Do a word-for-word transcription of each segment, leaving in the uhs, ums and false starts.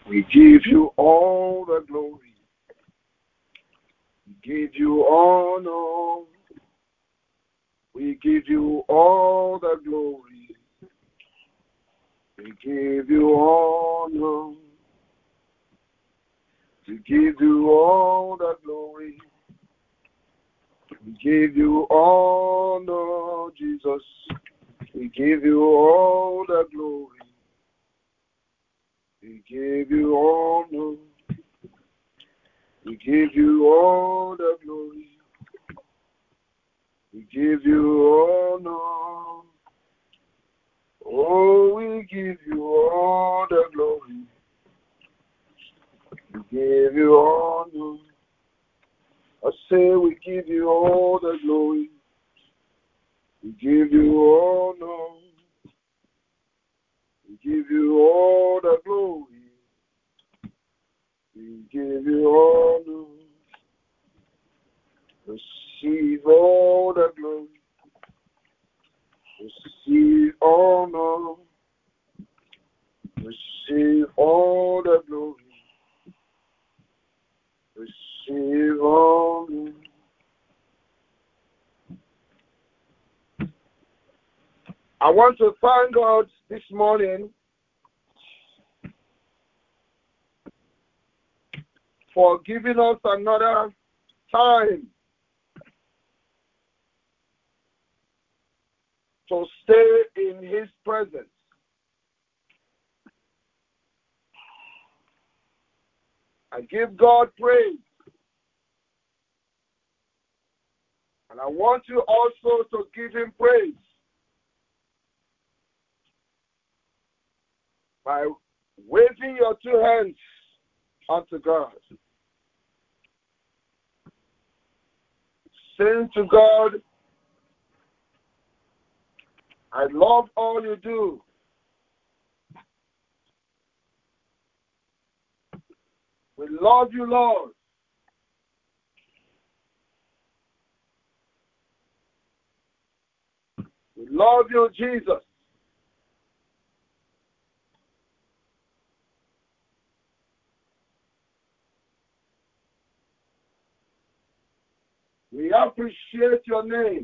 We give you all the glory. We give you honor. We give you all the glory. We give you honor. We give you all the glory. We give you honor, Jesus. We give you all the glory. We give you honor. We give you all the glory. We give you honor. Oh, we give you all the glory. We give you honor. I say we give you all the glory. We give you honor. We give you all the glory. We give you honor. Receive all the glory. Receive honor. Receive all the glory. Receive honor. I want to thank God this morning for giving us another time to stay in His presence. I give God praise. And I want you also to give Him praise by waving your two hands unto God. Saying to God, I love all you do. We love you, Lord. We love you, Jesus. We appreciate your name.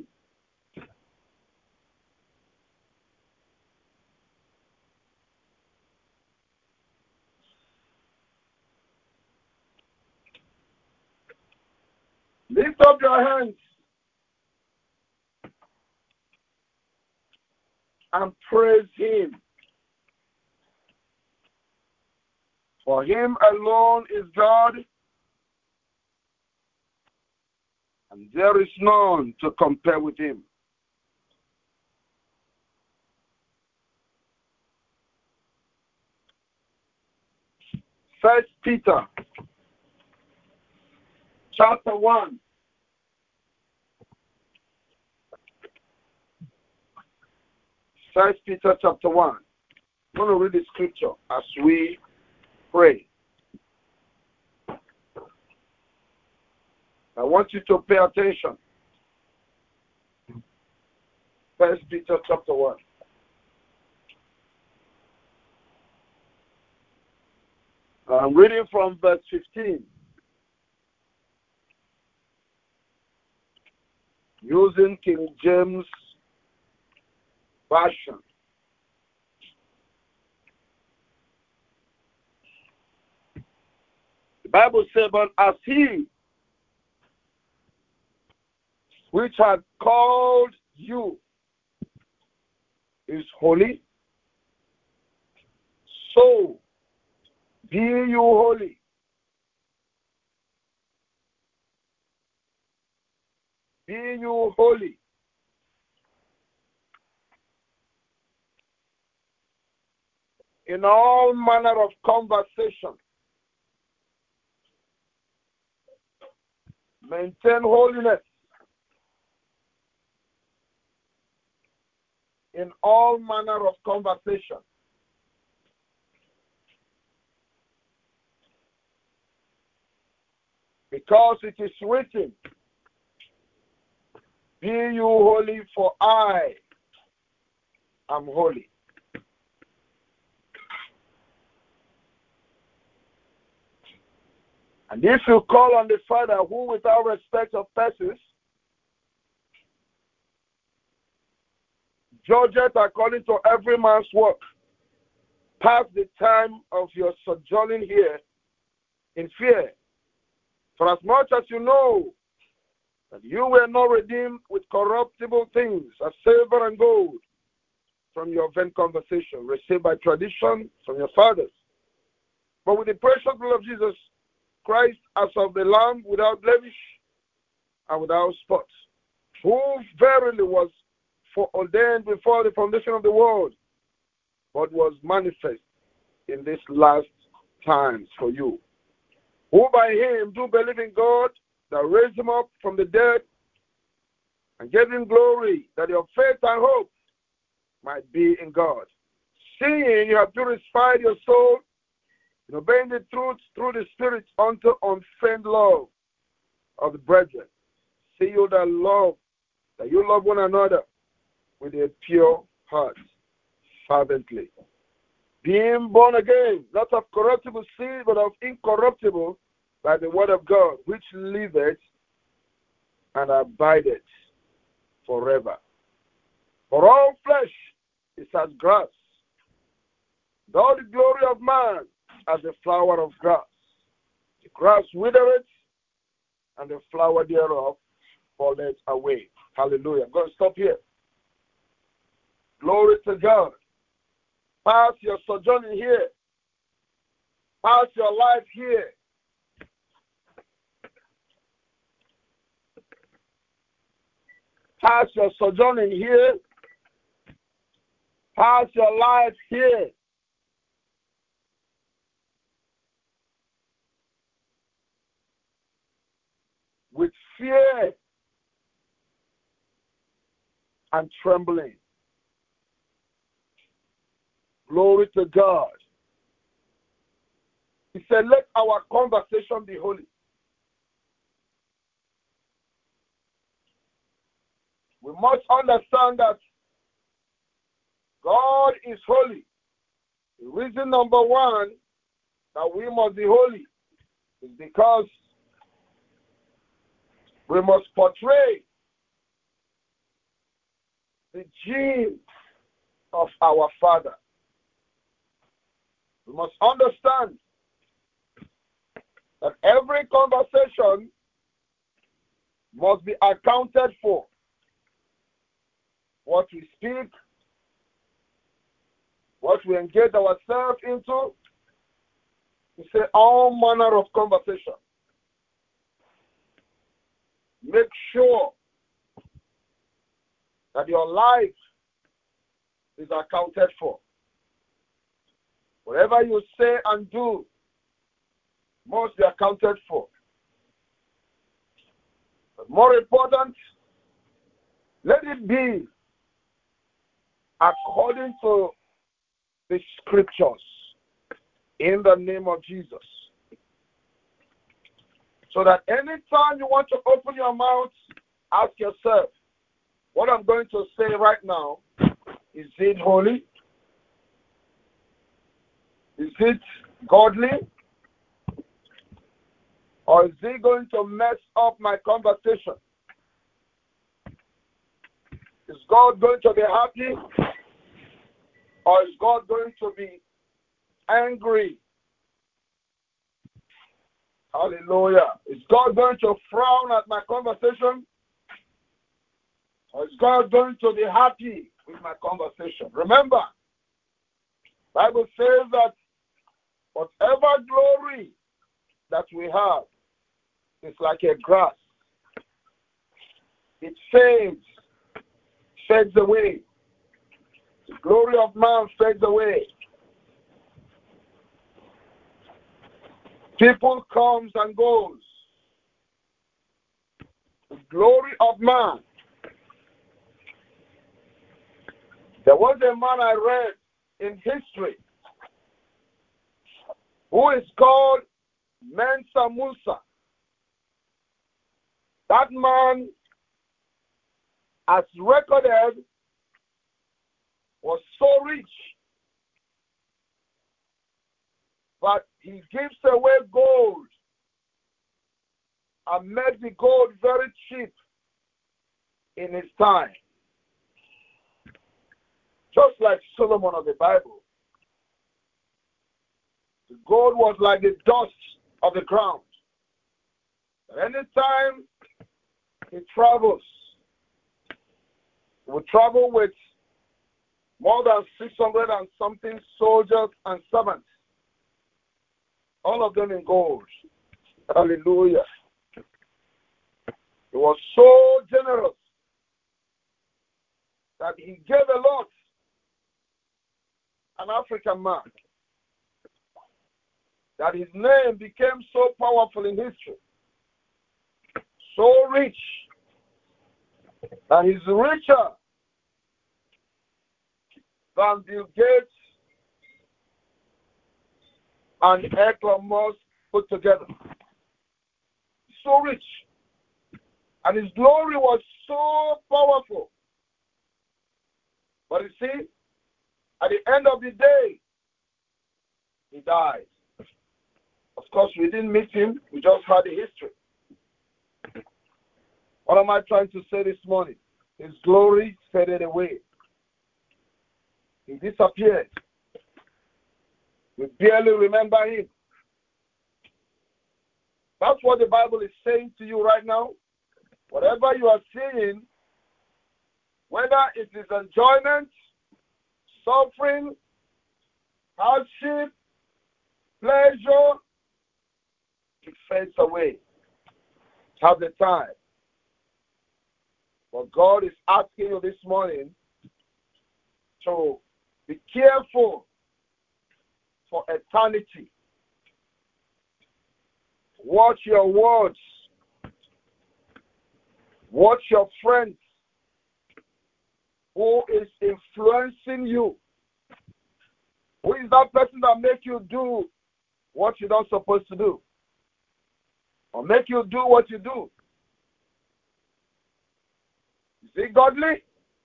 Lift up your hands and praise Him. For Him alone is God, and there is none to compare with Him. First Peter chapter one. First Peter chapter one. I'm going to read the scripture as we pray. I want you to pay attention. First Peter chapter one. I'm reading from verse fifteen. Using King James Version. The Bible says, but as He which had called you is holy, so be you holy. Be you holy. In all manner of conversation, maintain holiness in all manner of conversation. Because it is written, be you holy, for I am holy. And if you call on the Father, who without respect of persons judgeth according to every man's work, pass the time of your sojourning here in fear. For as much as you know that you were not redeemed with corruptible things, as silver and gold, from your vain conversation, received by tradition from your fathers, but with the precious blood of Jesus Christ, as of the Lamb, without blemish and without spot, who verily was foreordained before the foundation of the world, but was manifest in these last times for you, who by him do believe in God, that raised him up from the dead, and gave him glory, that your faith and hope might be in God. Seeing you have purified your soul, in obeying the truth through the Spirit unto unfeigned love of the brethren. See you that love, that you love one another with a pure heart, fervently. Being born again, not of corruptible seed, but of incorruptible, by the word of God, which liveth and abideth forever. For all flesh is as grass, and all the glory of man as the flower of grass. The grass withereth, and the flower thereof falleth away. Hallelujah. I'm going to stop here. Glory to God. Pass your sojourning here. Pass your life here. Pass your sojourning here. Pass your life here. With fear and trembling. Glory to God. He said, let our conversation be holy. We must understand that God is holy. The reason number one that we must be holy is because we must portray the gene of our Father. We must understand that every conversation must be accounted for. What we speak, what we engage ourselves into, we say all manner of conversation. Make sure that your life is accounted for. Whatever you say and do must be accounted for. But more important, let it be according to the scriptures in the name of Jesus. So that anytime you want to open your mouth, ask yourself, what I'm going to say right now, is it holy? Is it godly? Or is it going to mess up my conversation? Is God going to be happy? Or is God going to be angry? Hallelujah. Is God going to frown at my conversation? Or is God going to be happy with my conversation? Remember, the Bible says that whatever glory that we have is like a grass. It fades, fades away. The glory of man fades away. People comes and goes. The glory of man. There was a man I read in history who is called Mansa Musa. That man, as recorded, was so rich, but he gives away gold and made the gold very cheap in his time. Just like Solomon of the Bible. The gold was like the dust of the ground. But anytime he travels, he will travel with more than six hundred and something soldiers and servants. All of them in gold. Hallelujah. He was so generous that he gave a lot. An African man. That his name became so powerful in history. So rich. And he's richer than Bill Gates and Elon Musk put together. So rich. And his glory was so powerful. But you see, at the end of the day, he died. Of course, we didn't meet him. We just heard the history. What am I trying to say this morning? His glory faded away. He disappeared. We barely remember him. That's what the Bible is saying to you right now. Whatever you are seeing, whether it is enjoyment, suffering, hardship, pleasure, it fades away. Have the time. But God is asking you this morning to be careful for eternity. Watch your words. Watch your friends. Who is influencing you? Who is that person that makes you do what you're not supposed to do? Or make you do what you do? Is he godly?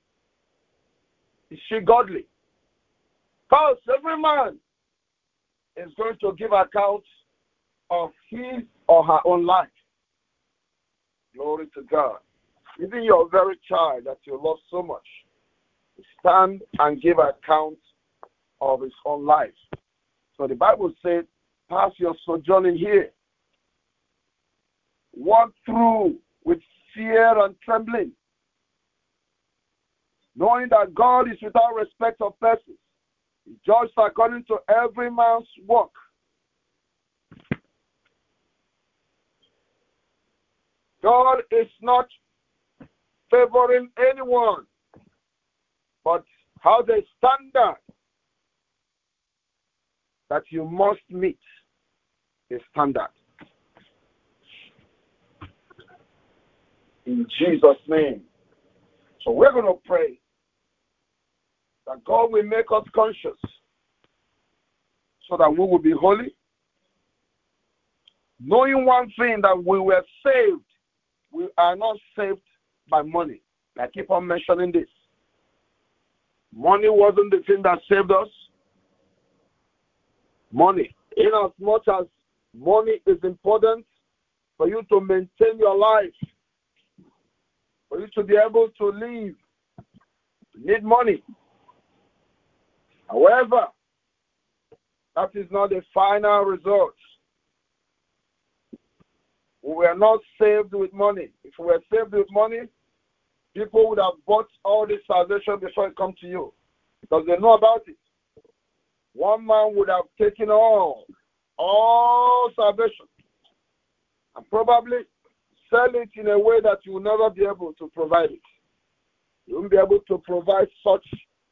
Is she godly? Because every man is going to give account of his or her own life. Glory to God. Even your very child that you love so much, stand and give account of his own life. So the Bible said, pass your sojourning here. Walk through with fear and trembling, knowing that God is without respect of persons. He judges according to every man's work. God is not favoring anyone, but has a standard that you must meet. A standard. In Jesus' name. So we're going to pray that God will make us conscious so that we will be holy. Knowing one thing, that we were saved, we are not saved by money. I keep on mentioning this. Money wasn't the thing that saved us. Money. In as much as money is important for you to maintain your life, for you to be able to live, you need money. However, that is not the final result. We were not saved with money. If we were saved with money, people would have bought all this salvation before it come to you, because they know about it. One man would have taken all, all salvation, and probably sell it in a way that you will never be able to provide it. You won't be able to provide such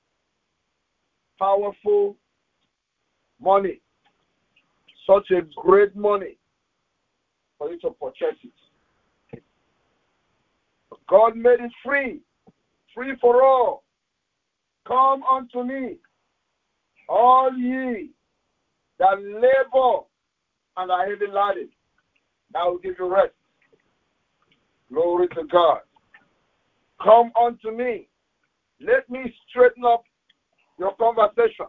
powerful money, such a great money for you to purchase it. God made it free, free for all. Come unto me, all ye that labor and are heavy laden, I will give you rest. Glory to God. Come unto me. Let me straighten up your conversation.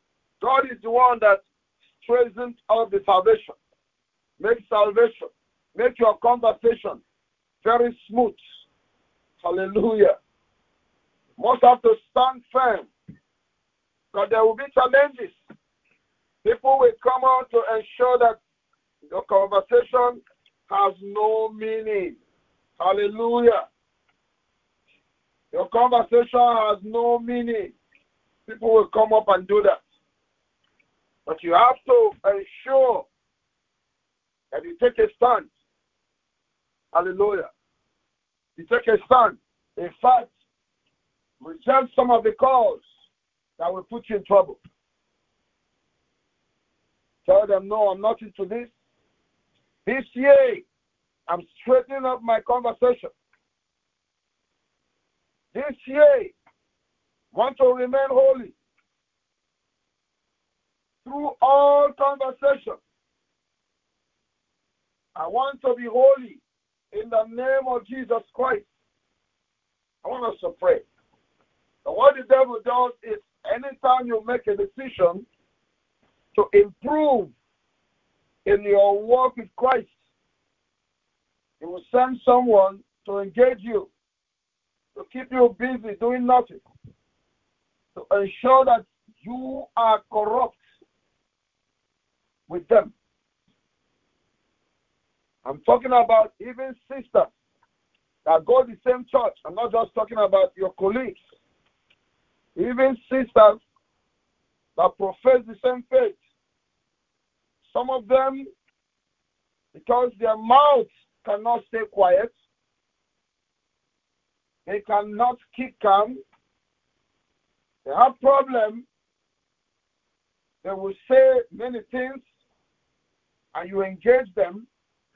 God is the one that straightens up the salvation, makes salvation make your conversation very smooth. Hallelujah. You must have to stand firm, because there will be challenges. People will come out to ensure that your conversation has no meaning. Hallelujah. Your conversation has no meaning. People will come up and do that. But you have to ensure that you take a stand. Hallelujah. You take a stand. In fact, reject some of the calls that will put you in trouble. Tell them, no, I'm not into this. This year, I'm straightening up my conversation. This year, want to remain holy. Through all conversation, I want to be holy in the name of Jesus Christ. I want us to pray. And what the devil does is, anytime you make a decision to improve in your walk with Christ, he will send someone to engage you, to keep you busy doing nothing, to ensure that you are corrupt with them. I'm talking about even sisters that go to the same church. I'm not just talking about your colleagues. Even sisters that profess the same faith. Some of them, because their mouths cannot stay quiet, they cannot keep calm, they have problems, they will say many things, and you engage them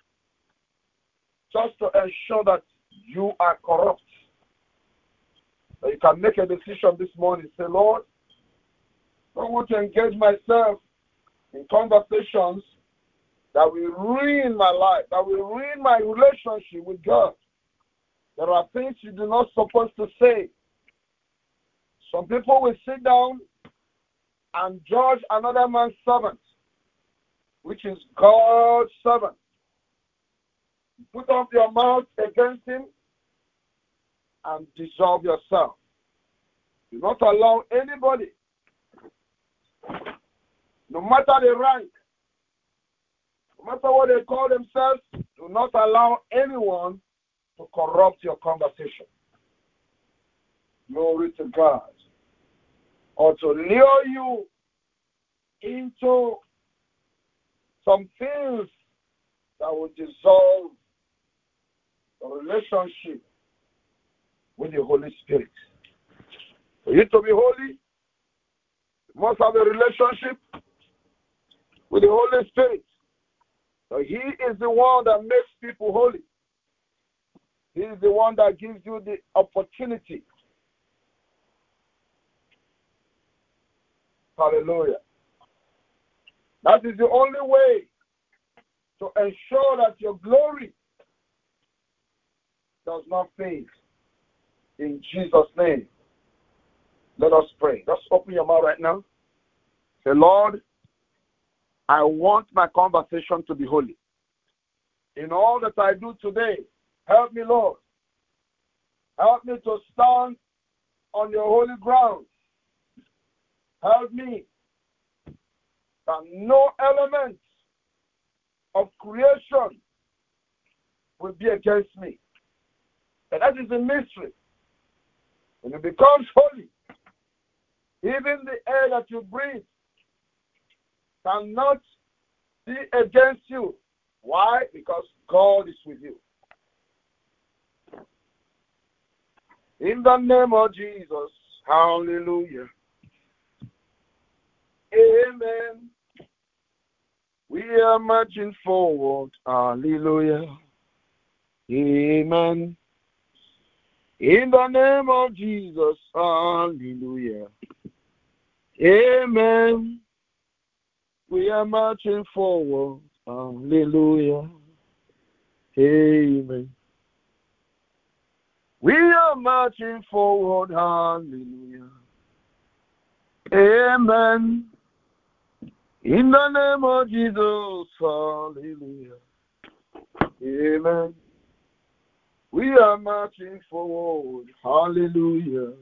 just to ensure that you are corrupt. So you can make a decision this morning. Say, Lord, I don't want to engage myself in conversations that will ruin my life, that will ruin my relationship with God. There are things you do not supposed to say. Some people will sit down and judge another man's servant, which is God's servant. Put up your mouth against him and dissolve yourself. Do not allow anybody, no matter the rank, no matter what they call themselves, do not allow anyone to corrupt your conversation. Glory to God. Or to lure you into some things that will dissolve the relationship with the Holy Spirit. For you to be holy, you must have a relationship with the Holy Spirit. So he is the one that makes people holy. He is the one that gives you the opportunity. Hallelujah. That is the only way to ensure that your glory does not fade. In Jesus' name, let us pray. Just open your mouth right now. Say, Lord, I want my conversation to be holy. In all that I do today, help me, Lord. Help me to stand on your holy ground. Help me that no element of creation will be against me. And that is the mystery. When it becomes holy, even the air that you breathe cannot be against you. Why? Because God is with you. In the name of Jesus, hallelujah. Amen. We are marching forward, hallelujah. Amen. In the name of Jesus, hallelujah. Amen. We are marching forward, hallelujah. Amen. We are marching forward, hallelujah. Amen. In the name of Jesus, hallelujah. Amen. We are marching forward. Hallelujah.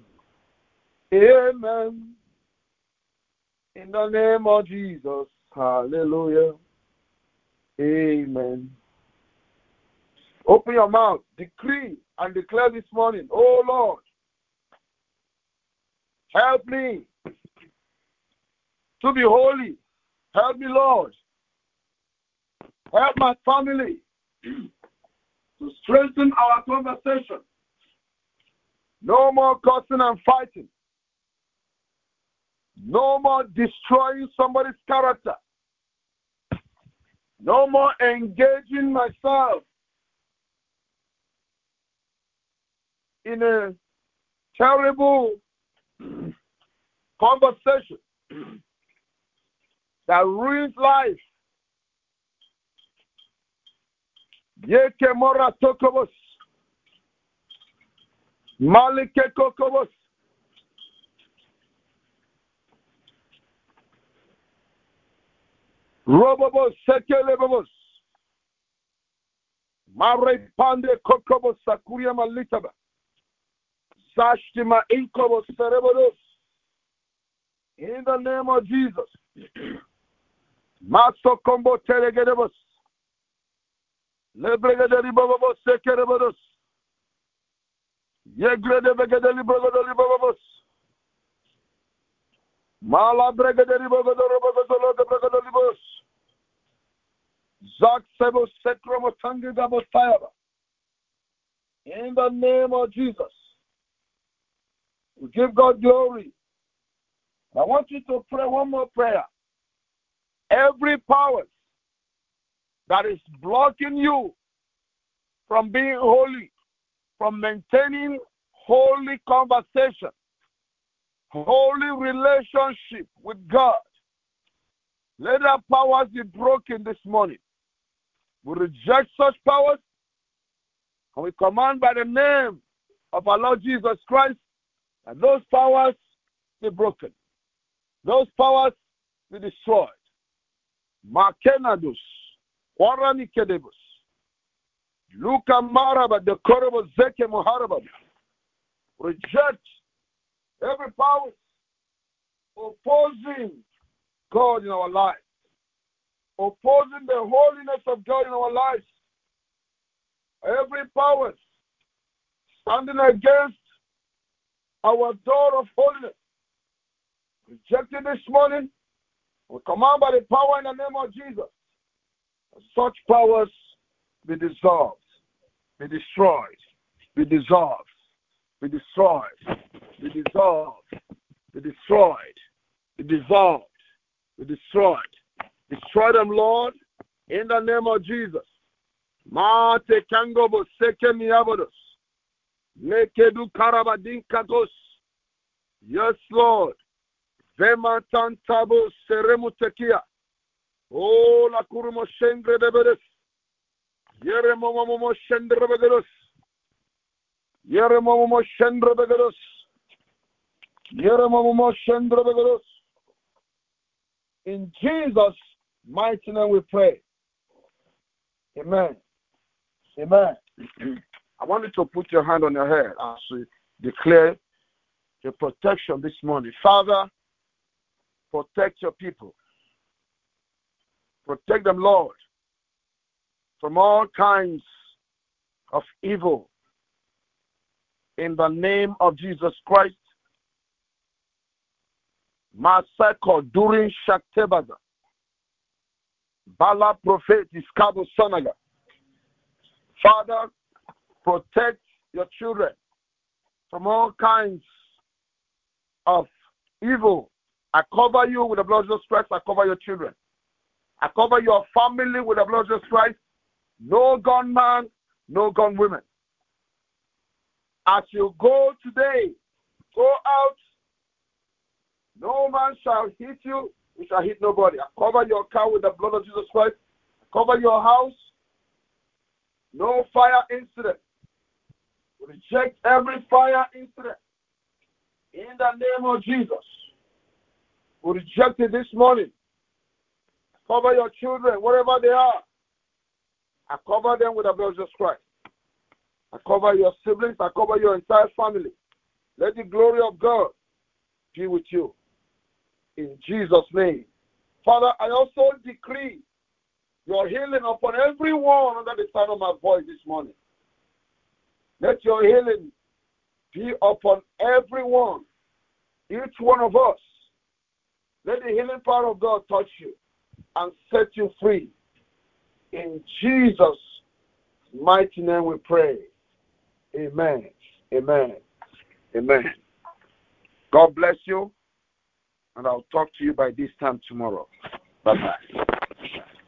Amen. In the name of Jesus. Hallelujah. Amen. Open your mouth. Decree and declare this morning, oh Lord, help me to be holy. Help me, Lord. Help my family to strengthen our conversation. No more cussing and fighting. No more destroying somebody's character. No more engaging myself in a terrible conversation that ruins life. Yeke mora tokobos. Malike kokobos. Robobos sekelebos. Mare pande kokobos sakuria malitaba. Zashtima inkobos cerebros. In the name of Jesus. Maso combo telegedebos. Lebregedeli babos sekerebos. Yegrede begedeli brogodoli babos. Mala bregedeli bogodoro bogodolo de bregodoli bos. Zak sebo sekromo tangi gabos tayaba. In the name of Jesus. We give God glory. I want you to pray one more prayer. Every power that is blocking you from being holy, from maintaining holy conversation, holy relationship with God, let that powers be broken this morning. We reject such powers and we command by the name of our Lord Jesus Christ that those powers be broken. Those powers be destroyed. Makenadus, Waranikedebus, Luka Maraba, the Korabo Zeke Moharaba. Reject every power opposing God in our lives, opposing the holiness of God in our lives. Every power standing against our door of holiness, rejected this morning. We command by the power in the name of Jesus. Such powers be dissolved, be destroyed, be dissolved, be destroyed, be dissolved, be destroyed, be dissolved, be destroyed. Destroy them, Lord, in the name of Jesus. Mate kangobo seke miyabodos. Lekedu karabadin kagos. Yes, Lord. Vema tantabo seremu tekia. Oh, la kurumo shengre de bedes. Yere momo momo shendre begedos. Yere momo momo shendre begedos. Yere momo momo shendre begedos. In Jesus' mighty name we pray. Amen. Amen. I want you to put your hand on your head as we declare your protection this morning. Father, protect your people. Protect them, Lord, from all kinds of evil. In the name of Jesus Christ. Masako during Shaktebaza. Bala Prophet Iskabo Sonaga. Father, protect your children from all kinds of evil. I cover you with the blood of Jesus Christ. I cover your children. I cover your family with the blood of Jesus Christ. No gunman, no gun women. As you go today, go out. No man shall hit you. You shall hit nobody. I cover your car with the blood of Jesus Christ. I cover your house. No fire incident. We reject every fire incident. In the name of Jesus. We reject it this morning. Cover your children wherever they are. I cover them with the blood of Jesus Christ. I cover your siblings. I cover your entire family. Let the glory of God be with you. In Jesus' name. Father, I also decree your healing upon everyone under the sound of my voice this morning. Let your healing be upon everyone, each one of us. Let the healing power of God touch you and set you free. In Jesus' mighty name we pray. Amen. Amen. Amen. God bless you, and I'll talk to you by this time tomorrow. Bye-bye.